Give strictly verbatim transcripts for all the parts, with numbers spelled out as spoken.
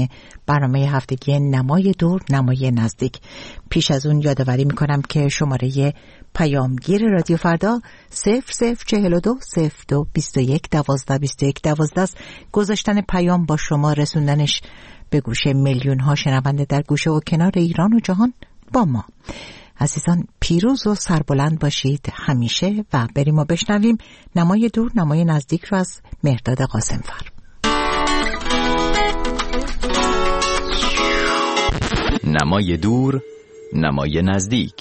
گذاشتن برنامه هفتگی نمای دور نمای نزدیک. پیش از اون یادآوری میکنم که شماره پیامگیر رادیو فردا صفر صفر چهل و دو صفر دو بیست و یک دوازده بیست و یک دوازده است. گذاشتن پیام با شما، رسوندنش به گوش میلیون ها شنونده در گوشه و کنار ایران و جهان با ما. عزیزان پیروز و سربلند باشید همیشه و بریم و بشنویم نمای دور نمای نزدیک رو از مهرداد قاسمفر. نمای دور نمای نزدیک.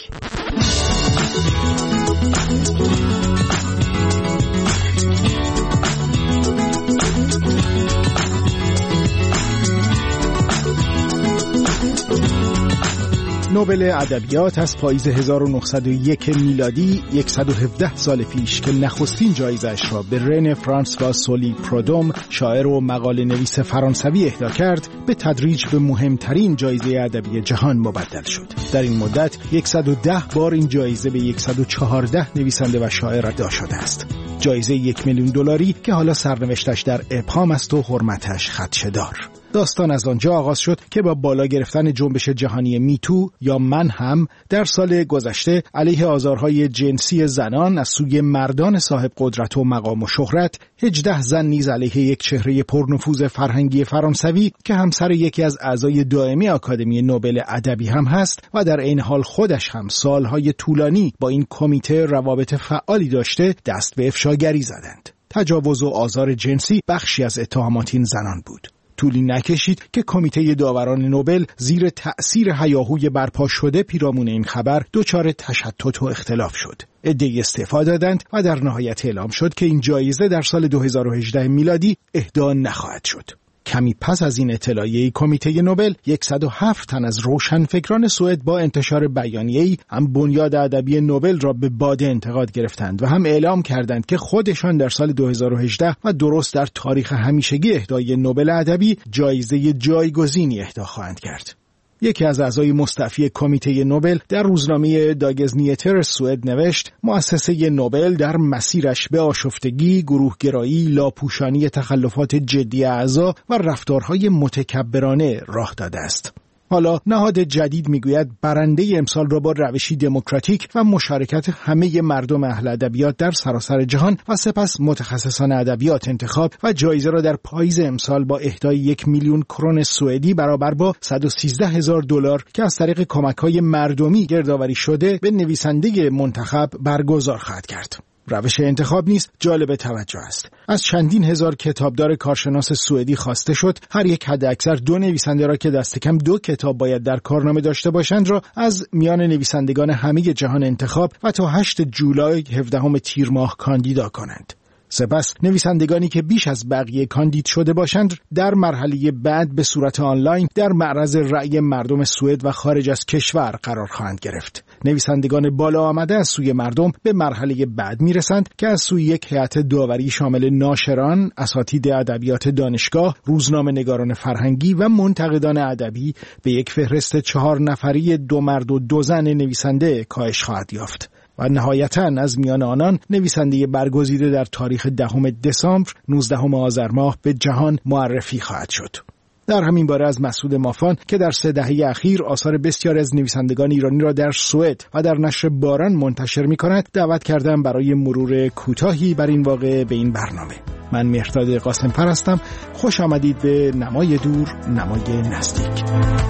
نوبل ادبیات از پاییز هزار و نهصد و یک میلادی صد و هفده سال پیش که نخستین جایزه‌اش را به رن فرانسوا سولی پرودوم شاعر و مقاله نویس فرانسوی اهدا کرد، به تدریج به مهمترین جایزه ادبی جهان مبدل شد. در این مدت صد و ده بار این جایزه به صد و چهارده نویسنده و شاعر اهدا شده است. جایزه یک میلیون دلاری که حالا سرنوشتش در ابهام است و حرمتش خدشه‌دار. داستان از آنجا آغاز شد که با بالا گرفتن جنبش جهانی میتو یا من هم در سال گذشته علیه آزارهای جنسی زنان از سوی مردان صاحب قدرت و مقام و شهرت، هجده زن نیز علیه یک چهره پرنفوذ فرهنگی فرانسوی که همسر یکی از اعضای دائمی آکادمی نوبل ادبی هم هست و در این حال خودش هم سالهای طولانی با این کمیته روابط فعالی داشته، دست به افشاگری زدند. تجاوز و آزار جنسی بخشی از اتهامات این زنان بود. طولی نکشید که کمیته داوران نوبل زیر تأثیر هیاهوی برپا شده پیرامون این خبر دچار تشتت و اختلاف شد. عده‌ای استعفا دادند و در نهایت اعلام شد که این جایزه در سال دو هزار و هجده میلادی اهدا نخواهد شد. کمی پس از این اطلاعیه کمیته نوبل صد و هفت تن از روشنفکران سوئد با انتشار بیانیه‌ای هم بنیاد ادبی نوبل را به باد انتقاد گرفتند و هم اعلام کردند که خودشان در سال دو هزار و هجده و درست در تاریخ همیشگی اهدای نوبل ادبی جایزه جایگزینی اهدا خواهند کرد. یکی از اعضای مستعفی کمیته نوبل در روزنامه داگز نیتر سوئد نوشت: مؤسسه نوبل در مسیرش به آشفتگی، گروهگرایی، لاپوشانی تخلفات جدی اعضا و رفتارهای متکبرانه راه داده است. حالا نهاد جدید میگوید برنده امسال را با روشی دموکراتیک و مشارکت همه مردم اهل ادبیات در سراسر جهان و سپس متخصصان ادبیات انتخاب و جایزه را در پاییز امسال با اهدای یک میلیون کرون سوئدی برابر با صد و سیزده هزار دلار که از طریق کمک‌های مردمی گردآوری شده به نویسنده منتخب برگزار خواهد کرد. روش انتخاب نیز جالب توجه است. از چندین هزار کتابدار کارشناس سوئدی خواسته شد هر یک حداکثر دو نویسنده را که دست کم دو کتاب باید در کارنامه داشته باشند را از میان نویسندگان همه جهان انتخاب و تا هشتم جولای هفدهم تیر ماه کاندیدا کنند. سپس نویسندگانی که بیش از بقیه کاندید شده باشند در مرحله بعد به صورت آنلاین در معرض رأی مردم سوئد و خارج از کشور قرار خواهند گرفت. نویسندگان بالا آمده از سوی مردم به مرحله بعد میرسند که از سوی یک هیئت داوری شامل ناشران، اساتید ادبیات دانشگاه، روزنامه‌نگاران فرهنگی و منتقدان ادبی به یک فهرست چهار نفری دو مرد و دو زن نویسنده کاهش خواهد یافت. و نهایتاً از میان آنان نویسنده برگزیده در تاریخ دهم دسامبر نوزدهم آذر ماه به جهان معرفی خواهد شد. در همین باره از مسعود مافان که در سه دهه اخیر آثار بسیار از نویسندگان ایرانی را در سوئد و در نشر باران منتشر می‌کند دعوت کردم برای مرور کوتاهی بر این واقعه به این برنامه. من مهرداد قاسمفر هستم. خوش آمدید به نمای دور نمای نزدیک.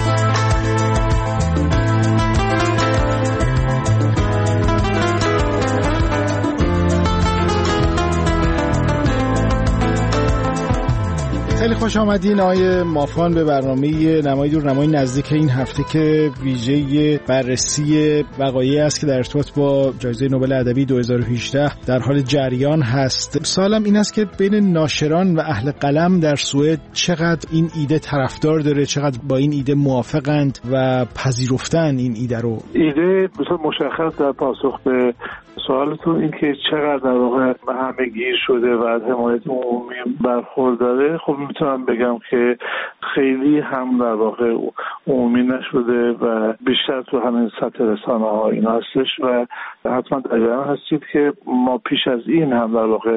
خیلی خوش آمدین آقای مافان به برنامه نمای دور نمای نزدیک این هفته که ویژه بررسی وقایعی است که در ارتباط با جایزه نوبل ادبی دو هزار و هجده در حال جریان هست. سوالم این است که بین ناشران و اهل قلم در سوئد چقدر این ایده طرفدار داره، چقدر با این ایده موافقند و پذیرفتن این ایده رو؟ ایده بسیار مشخص در پاسخ به سوالتون این که چقدر در واقع همه گیر شده و از حمایت عمومی برخورداره، خب میتونم بگم که خیلی هم در واقع عمومی نشده و بیشتر تو همین سطح رسانه ها این هستش و حتما در جریان هستید که ما پیش از این هم در واقع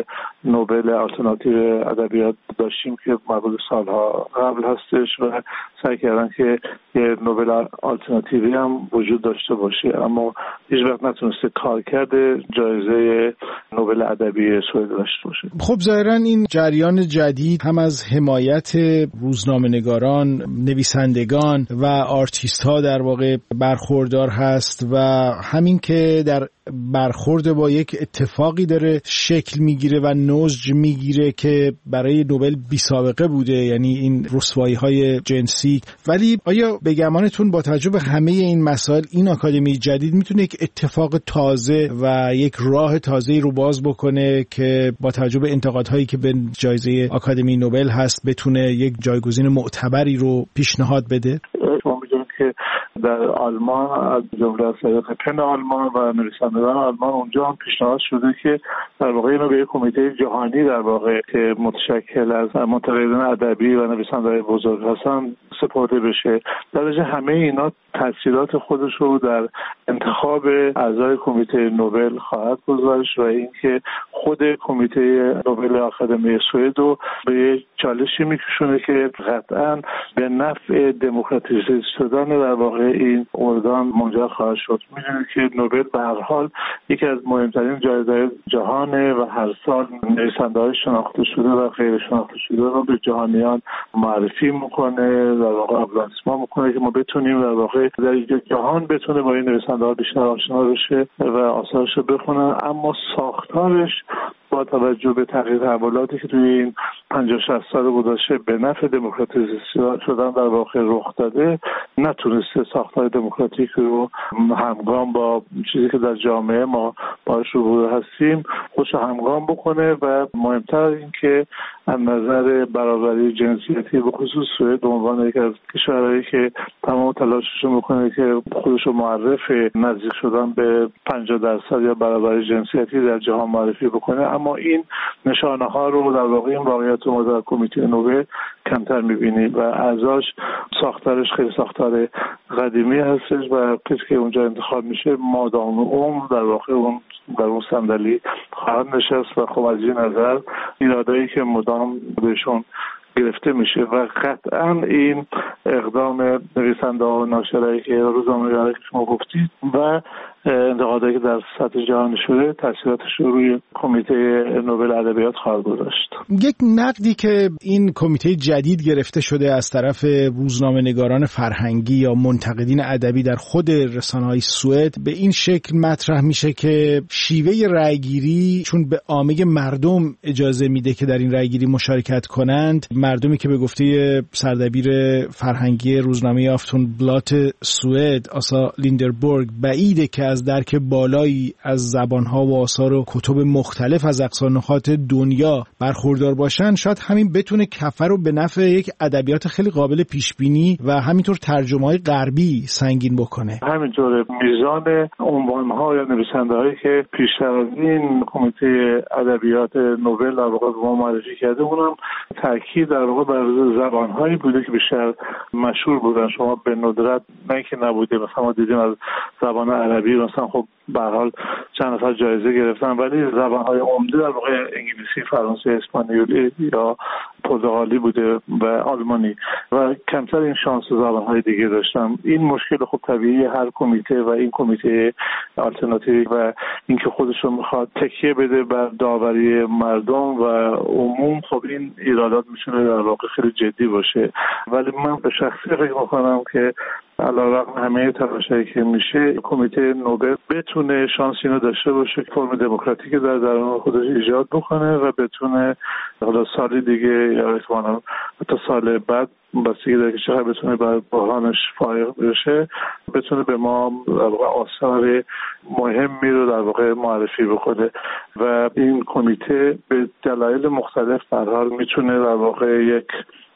نوبل آلترناتیو ادبیات داشتیم که مربوط سالها قبل هستش و سعی کردن که یه نوبل آلترناتیوی هم وجود داشته باشه، اما هیچ وقت نتونسته کارکرد جایزه نوبل ادبی سوئد داشته باشه. خب ظاهرا این جریان جدید هم از حمایت روزنامه‌نگاران، نویسندگان و آرتیست ها در واقع برخوردار هست و همین که در برخورد با یک اتفاقی داره شکل میگیره و نضج میگیره که برای نوبل بی سابقه بوده، یعنی این رسوایی های جنسی. ولی آیا به گمانتون با توجه به همه این مسائل این آکادمی جدید میتونه یک اتفاق تازه و یک راه تازه‌ای رو باز بکنه که با توجه به انتقادهایی که به جایزه آکادمی نوبل هست بتونه یک جایگزین معتبری رو پیشنهاد بده؟ شما می‌دونید که در آلمان از جمله از طریق پن آلمان و نویسندگان آلمان اونجا هم پیشنهاد شده که در واقع اینو به یک کمیته جهانی در واقع که متشکل از منتقدان ادبی و نویسنده‌های بزرگ هستن سپرده بشه. در همه اینا تاثیرات خودش رو در انتخاب اعضای کمیته نوبل خواهد گذاشت و اینکه خود کمیته نوبل آکادمی سوئد رو به چالشی میکشونه که قطعاً به نفع دموکراتیزه شدن در واقع این ارگان منجر خواهد شد. میدونید که نوبل به هر حال یکی از مهمترین جایزه‌های جهانه و هر سال نویسنده‌های شناخته شده و غیر شناخته شده رو به جهانیان معرفی میکنه، در واقع آپلاسما میکنه که ما بتونیم در واقع در جهان بتونه با این نویسنده‌ها بیشتر آشنا بشه و آثارش رو بخونن. اما ساختارش با توجه به تغییر تحولاتی که توی این پنجاه شصت سال گذشته به نفع دموکراتیزه شدن در واقع رخ داده، نتونسته ساختار دموکراتیک رو همگام با چیزی که در جامعه ما باهاش روبرو هستیم خوش همگام بکنه و مهمتر این که از نظر برابری جنسیتی به خصوص سوئد به عنوان یکی از کشورهایی که تمام تلاشش رو میکنه که خودش رو معرف نزدیک شدن به پنجاه درصد یا برابری جنسیتی در جهان معرفی بکنه، اما این نشانه ها رو در واقع این واقعیت رو ما در کمیته نوبل کمتر میبینیم و اعضاش ساختارش خیلی ساختار قدیمی هستش و کسی که اونجا انتخاب میشه مادام عمر در واقع اون در اون صندلی خواهد نشست و خب از این نظر ایرادایی که مدام بهشون گرفته میشه و قطعا این اقدام نویسنده ها و ناشرایی که روزنامه‌نگارا که شما گفتید و انتقادایی که در سطح جهانی شده تاثیراتش رو روی کمیته نوبل ادبیات خواهد گذاشت. یک نقدی که این کمیته جدید گرفته شده از طرف روزنامه‌نگاران فرهنگی یا منتقدین ادبی در خود رسانه‌های سوئد به این شکل مطرح میشه که شیوه رأیگیری چون به عامه مردم اجازه میده که در این رأیگیری مشارکت کنند، مردمی که به گفته سردبیر فرهنگی روزنامه آفتونبلات سوئد آسا لیندربورگ بعیده که از درک بالایی از زبانها و آثار و کتب مختلف از اقصا نقاط دنیا برخوردار باشن، شاید همین بتونه کفه رو به نفع یک ادبیات خیلی قابل پیش بینی و همینطور ترجمه‌های غربی سنگین بکنه. همینطوره میزان عنوان‌ها یا نویسنده‌هایی که پیشتر از این کمیته ادبیات نوبل در واقع به ما معرفی کرده اونم تاکید در واقع بر زبان‌هایی بوده که بیشتر مشهور بودن. شما به ندرت نه که نبوده، مثلا ما دیدیم از زبان عربی مثلا خب به هر حال چند نفر جایزه گرفتن، ولی زبان‌های عمده در واقع انگلیسی، فرانسه، اسپانیولی یا پرتغالی بوده و آلمانی و کمتر این شانس زبان‌های دیگه داشتن. این مشکل خب طبیعی هر کمیته و این کمیته آلترناتیو و اینکه خودش رو میخواد تکیه بده بر داوری مردم و عموم، خب این ایرادات میتونه در واقع خیلی جدی باشه. ولی من به شخصی فکر می‌کنم که علیرغم همه تلاشایی که میشه کمیته نوبل بتونه شانس اینو داشته باشه که فرم دموکراتیک در درون خودش ایجاد بکنه و بتونه حالا سال دیگه یا احتمالاً حتی سال بعد بستگی داره که چقدر بتونه بر بحرانش فائق بشه، بتونه به ما در واقع آثار مهمی رو در واقع معرفی بکنه و این کمیته به دلایل مختلف به هر حال میتونه در واقع یک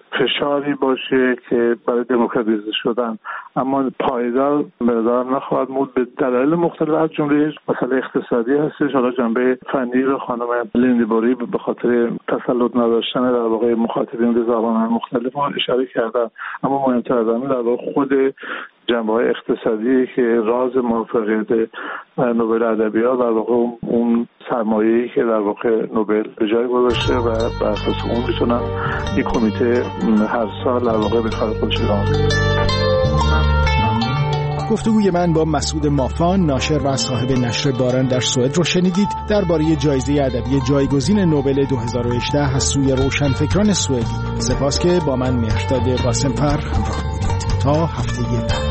فشاری باشه که برای دموکراتیزه شدن اما پایدار مدار نخواهد بود به دلایل مختلف، از جمله مسئله اقتصادی هستش. حالا جنبه فنی رو خانم لیندبوری به خاطر تسلط نداشتن در واقع مخاطبین به زبان‌های مختلف ما اشاره کردن، اما مهمتر از همه در واقع خود جنبه‌های اقتصادی که راز موفقیت نوبل ادبیات در واقع اون سرمایه‌ای که در واقع نوبل به جای گذاشته و بر اساس اون میتونن این کمیته هر سال در واقع به کار خودش ادامه بده. گفتگوی من با مسعود مافان، ناشر و صاحب نشر باران در سوئد رو شنیدید درباره جایزه ادبی جایگزین نوبل دو هزار و هجده از سوی روشنفکران سوئدی. سپاس که با من مهرداد قاسم‌فر همراه بودید. تا هفته بعد.